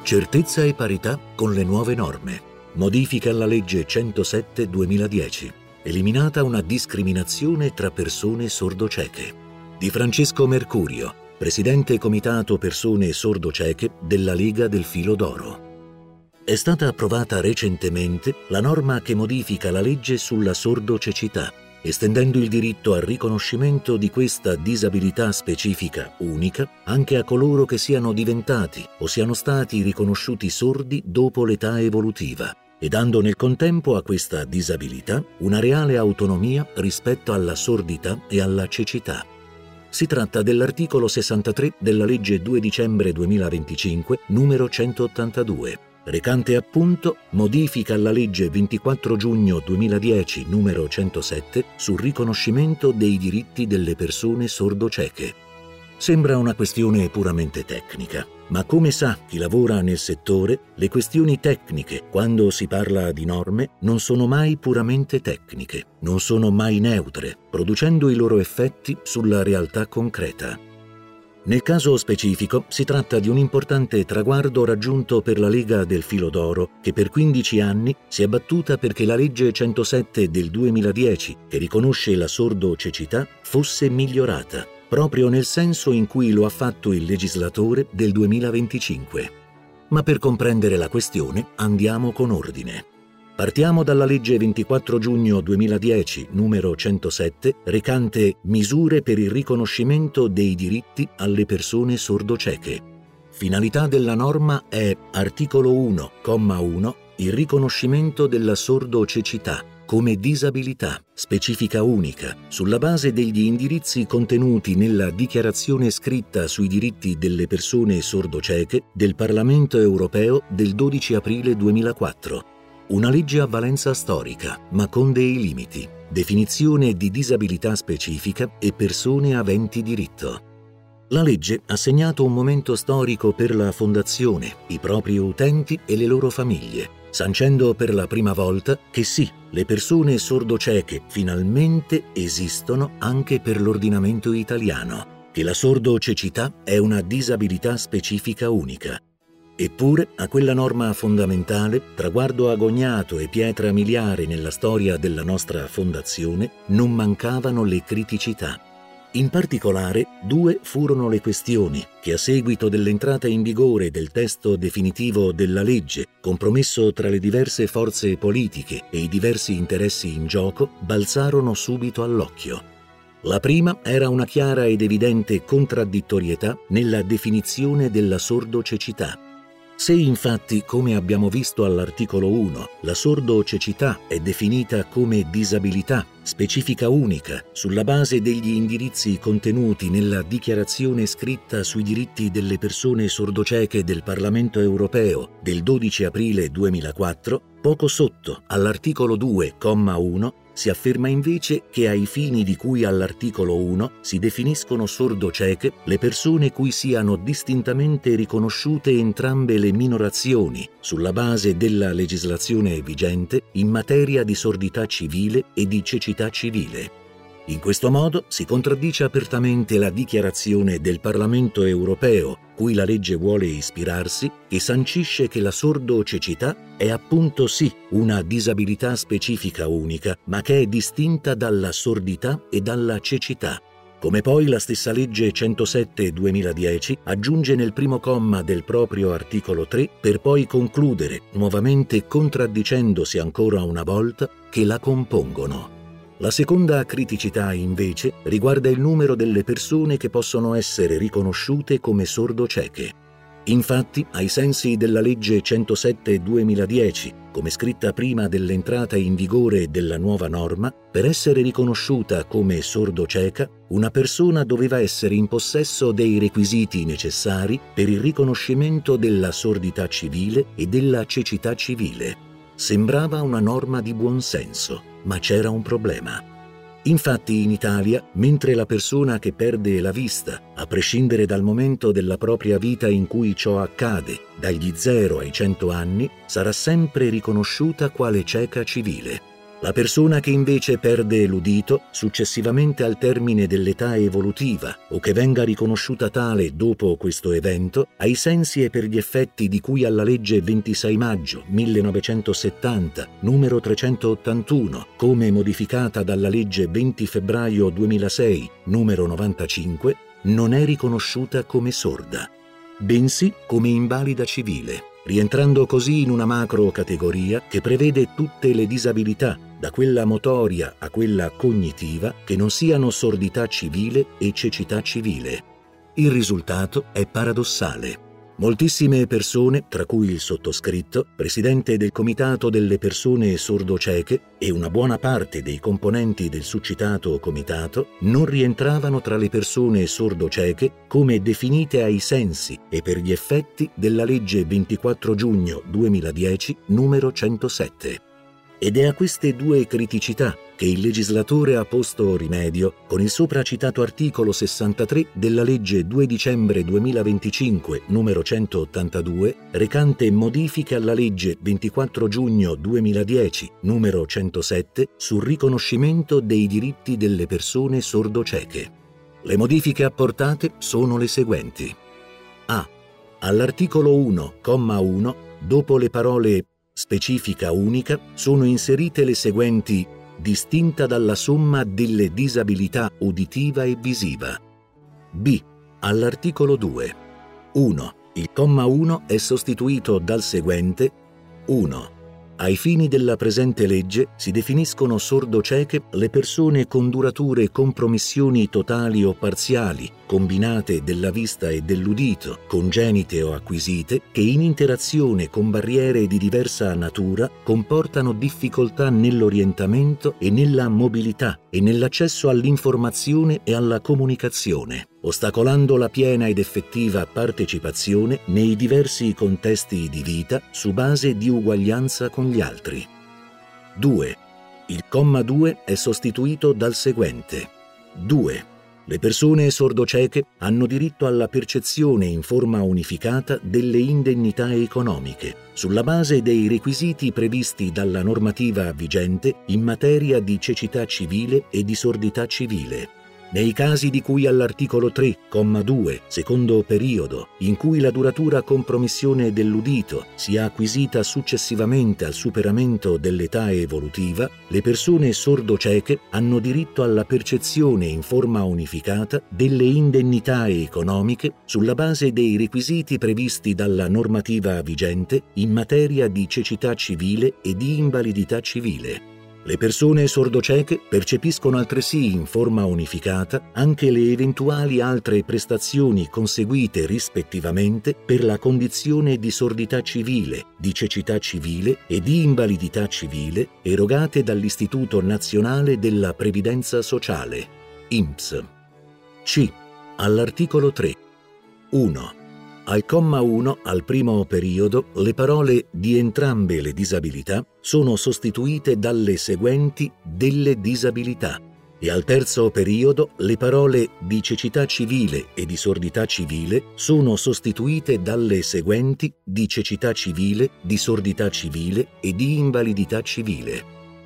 Certezza e parità con le nuove norme. Modifica alla legge 107/2010. Eliminata una discriminazione tra persone sordocieche. Di Francesco Mercurio, presidente Comitato Persone Sordocieche della Lega del Filo d'Oro. È stata approvata recentemente la norma che modifica la legge sulla sordocecità, estendendo il diritto al riconoscimento di questa disabilità specifica unica anche a coloro che siano diventati o siano stati riconosciuti sordi dopo l'età evolutiva, e dando nel contempo a questa disabilità una reale autonomia rispetto alla sordità e alla cecità. Si tratta dell'articolo 63 della legge 2 dicembre 2025, numero 182, recante appunto modifica alla legge 24 giugno 2010 numero 107 sul riconoscimento dei diritti delle persone sordocieche. Sembra una questione puramente tecnica, ma come sa chi lavora nel settore, le questioni tecniche, quando si parla di norme, non sono mai puramente tecniche, non sono mai neutre, producendo i loro effetti sulla realtà concreta. Nel caso specifico si tratta di un importante traguardo raggiunto per la Lega del Filo d'Oro, che per 15 anni si è battuta perché la legge 107 del 2010, che riconosce la sordocecità, fosse migliorata, proprio nel senso in cui lo ha fatto il legislatore del 2025. Ma per comprendere la questione andiamo con ordine. Partiamo dalla legge 24 giugno 2010, numero 107, recante misure per il riconoscimento dei diritti alle persone sordocieche. Finalità della norma è, articolo 1, comma 1, il riconoscimento della sordocecità come disabilità specifica unica, sulla base degli indirizzi contenuti nella Dichiarazione scritta sui diritti delle persone sordocieche del Parlamento europeo del 12 aprile 2004. Una legge a valenza storica, ma con dei limiti. Definizione di disabilità specifica e persone aventi diritto. La legge ha segnato un momento storico per la Fondazione, i propri utenti e le loro famiglie, sancendo per la prima volta che sì, le persone sordocieche finalmente esistono anche per l'ordinamento italiano, che la sordocecità è una disabilità specifica unica. Eppure, a quella norma fondamentale, traguardo agognato e pietra miliare nella storia della nostra fondazione, non mancavano le criticità. In particolare, due furono le questioni che, a seguito dell'entrata in vigore del testo definitivo della legge, compromesso tra le diverse forze politiche e i diversi interessi in gioco, balzarono subito all'occhio. La prima era una chiara ed evidente contraddittorietà nella definizione della sordocecità. Se infatti, come abbiamo visto all'articolo 1, la sordocecità è definita come disabilità specifica unica sulla base degli indirizzi contenuti nella Dichiarazione scritta sui diritti delle persone sordocieche del Parlamento europeo del 12 aprile 2004, poco sotto, all'articolo 2, comma 1, si afferma invece che ai fini di cui all'articolo 1 si definiscono sordocieche le persone cui siano distintamente riconosciute entrambe le minorazioni sulla base della legislazione vigente in materia di sordità civile e di cecità civile. In questo modo si contraddice apertamente la dichiarazione del Parlamento europeo, cui la legge vuole ispirarsi, che sancisce che la sordocecità è appunto sì una disabilità specifica unica, ma che è distinta dalla sordità e dalla cecità. Come poi la stessa legge 107/2010 aggiunge nel primo comma del proprio articolo 3, per poi concludere, nuovamente contraddicendosi ancora una volta, che la compongono. La seconda criticità, invece, riguarda il numero delle persone che possono essere riconosciute come sordocieche. Infatti, ai sensi della legge 107/2010, come scritta prima dell'entrata in vigore della nuova norma, per essere riconosciuta come sordocieca, una persona doveva essere in possesso dei requisiti necessari per il riconoscimento della sordità civile e della cecità civile. Sembrava una norma di buon senso, ma c'era un problema. Infatti in Italia, mentre la persona che perde la vista, a prescindere dal momento della propria vita in cui ciò accade, dagli 0 ai 100 anni, sarà sempre riconosciuta quale cieca civile. La persona che invece perde l'udito successivamente al termine dell'età evolutiva o che venga riconosciuta tale dopo questo evento, ai sensi e per gli effetti di cui alla legge 26 maggio 1970, numero 381, come modificata dalla legge 20 febbraio 2006, numero 95, non è riconosciuta come sorda, bensì come invalida civile, rientrando così in una macro categoria che prevede tutte le disabilità, da quella motoria a quella cognitiva, che non siano sordità civile e cecità civile. Il risultato è paradossale. Moltissime persone, tra cui il sottoscritto, presidente del Comitato delle persone sordocieche, e una buona parte dei componenti del succitato comitato, non rientravano tra le persone sordocieche come definite ai sensi e per gli effetti della legge 24 giugno 2010, numero 107. Ed è a queste due criticità che il legislatore ha posto rimedio con il sopra citato articolo 63 della legge 2 dicembre 2025, numero 182, recante modifiche alla legge 24 giugno 2010, numero 107, sul riconoscimento dei diritti delle persone sordocieche. Le modifiche apportate sono le seguenti. A. All'articolo 1, comma 1, dopo le parole specifica unica sono inserite le seguenti: distinta dalla somma delle disabilità uditiva e visiva. B. All'articolo 2. 1. Il comma 1 è sostituito dal seguente: 1. Ai fini della presente legge si definiscono sordocieche le persone con durature compromissioni totali o parziali, combinate della vista e dell'udito, congenite o acquisite, che in interazione con barriere di diversa natura comportano difficoltà nell'orientamento e nella mobilità e nell'accesso all'informazione e alla comunicazione, ostacolando la piena ed effettiva partecipazione nei diversi contesti di vita su base di uguaglianza con gli altri. 2. Il comma 2 è sostituito dal seguente: 2. Le persone sordocieche hanno diritto alla percezione in forma unificata delle indennità economiche, sulla base dei requisiti previsti dalla normativa vigente in materia di cecità civile e di sordità civile. Nei casi di cui all'articolo 3, comma 2, secondo periodo, in cui la duratura compromissione dell'udito sia acquisita successivamente al superamento dell'età evolutiva, le persone sordocieche hanno diritto alla percezione in forma unificata delle indennità economiche sulla base dei requisiti previsti dalla normativa vigente in materia di cecità civile e di invalidità civile. Le persone sordocieche percepiscono altresì in forma unificata anche le eventuali altre prestazioni conseguite rispettivamente per la condizione di sordità civile, di cecità civile e di invalidità civile erogate dall'Istituto Nazionale della Previdenza Sociale, INPS. C. All'articolo 3. 1. Al comma 1, al primo periodo, le parole di entrambe le disabilità sono sostituite dalle seguenti delle disabilità e al terzo periodo le parole di cecità civile e di sordità civile sono sostituite dalle seguenti di cecità civile, di sordità civile e di invalidità civile.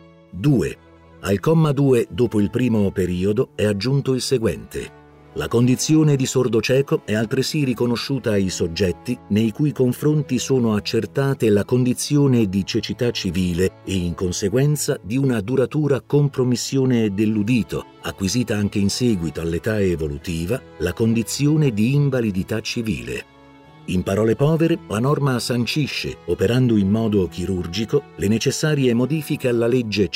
2. Al comma 2, dopo il primo periodo, è aggiunto il seguente: la condizione di sordocieco è altresì riconosciuta ai soggetti nei cui confronti sono accertate la condizione di cecità civile e in conseguenza di una duratura compromissione dell'udito, acquisita anche in seguito all'età evolutiva, la condizione di invalidità civile. In parole povere, la norma sancisce, operando in modo chirurgico, le necessarie modifiche alla legge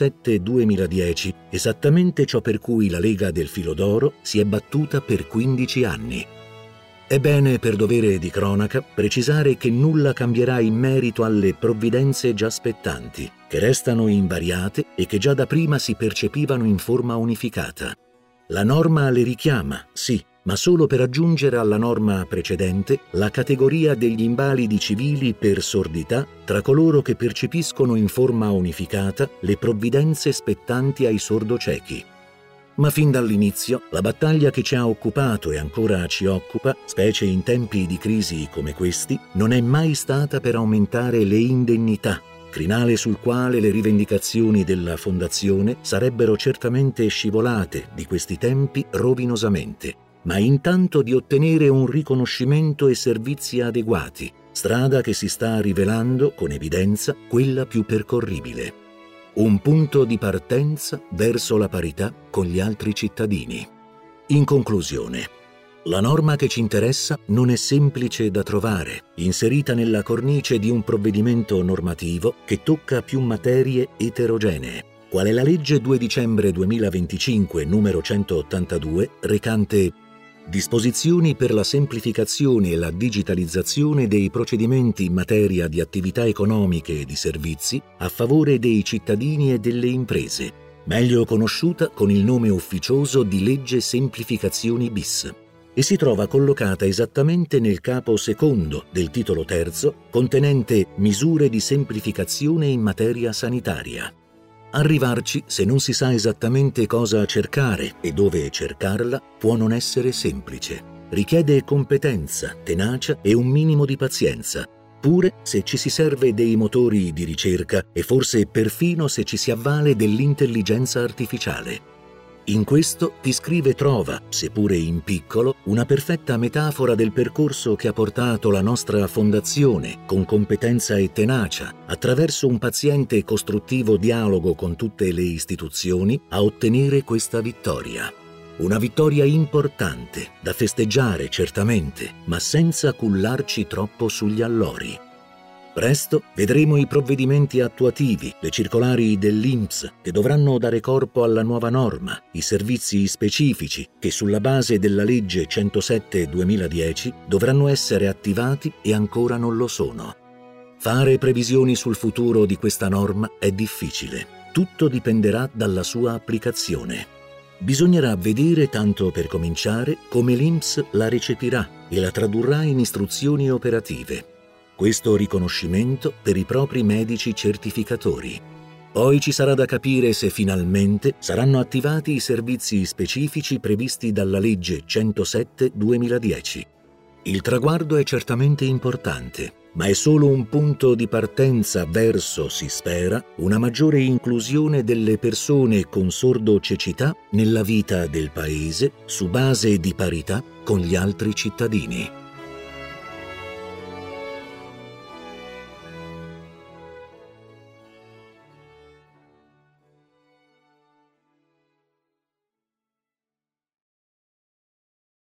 107/2010, esattamente ciò per cui la Lega del Filo d'Oro si è battuta per 15 anni. È bene, per dovere di cronaca, precisare che nulla cambierà in merito alle provvidenze già spettanti, che restano invariate e che già da prima si percepivano in forma unificata. La norma le richiama, sì, ma solo per aggiungere alla norma precedente la categoria degli invalidi civili per sordità tra coloro che percepiscono in forma unificata le provvidenze spettanti ai sordociechi. Ma fin dall'inizio la battaglia che ci ha occupato e ancora ci occupa, specie in tempi di crisi come questi, non è mai stata per aumentare le indennità, crinale sul quale le rivendicazioni della Fondazione sarebbero certamente scivolate di questi tempi rovinosamente, ma intanto di ottenere un riconoscimento e servizi adeguati, strada che si sta rivelando con evidenza quella più percorribile. Un punto di partenza verso la parità con gli altri cittadini. In conclusione, la norma che ci interessa non è semplice da trovare, inserita nella cornice di un provvedimento normativo che tocca più materie eterogenee, quale la legge 2 dicembre 2025 numero 182 recante disposizioni per la semplificazione e la digitalizzazione dei procedimenti in materia di attività economiche e di servizi a favore dei cittadini e delle imprese, meglio conosciuta con il nome ufficioso di Legge Semplificazioni bis, e si trova collocata esattamente nel capo secondo del titolo terzo contenente Misure di semplificazione in materia sanitaria. Arrivarci, se non si sa esattamente cosa cercare e dove cercarla, può non essere semplice. Richiede competenza, tenacia e un minimo di pazienza, pure se ci si serve dei motori di ricerca e forse perfino se ci si avvale dell'intelligenza artificiale. In questo Chi Scrive trova, seppure in piccolo, una perfetta metafora del percorso che ha portato la nostra fondazione, con competenza e tenacia, attraverso un paziente e costruttivo dialogo con tutte le istituzioni, a ottenere questa vittoria. Una vittoria importante, da festeggiare certamente, ma senza cullarci troppo sugli allori. Presto vedremo i provvedimenti attuativi, le circolari dell'INPS che dovranno dare corpo alla nuova norma, i servizi specifici che sulla base della legge 107/2010 dovranno essere attivati e ancora non lo sono. Fare previsioni sul futuro di questa norma è difficile, tutto dipenderà dalla sua applicazione. Bisognerà vedere, tanto per cominciare, come l'INPS la recepirà e la tradurrà in istruzioni operative. Questo riconoscimento per i propri medici certificatori. Poi ci sarà da capire se finalmente saranno attivati i servizi specifici previsti dalla legge 107/2010. Il traguardo è certamente importante, ma è solo un punto di partenza verso, si spera, una maggiore inclusione delle persone con sordocecità nella vita del Paese su base di parità con gli altri cittadini.